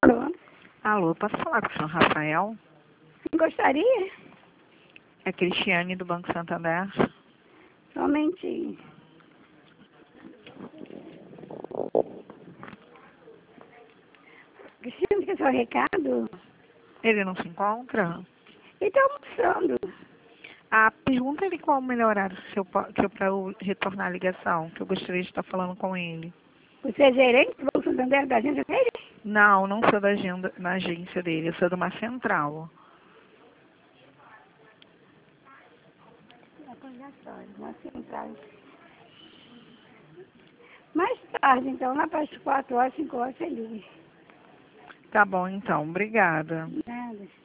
Alô? Alô, posso falar com o senhor Rafael? Gostaria? É Cristiane do Banco Santander. Somente. Cristina, quer seu recado? Ele não se encontra? Ele está almoçando. Pergunta ele qual o melhor horário para eu retornar a ligação, que eu gostaria de estar falando com ele. Você é gerente do Banco Santander da agência dele? Não, não sou na agência dele, eu sou de uma central. Na central. Mais tarde, então, lá para as 4 horas, 5 horas, você liga. Tá bom, então. Obrigada. Nada.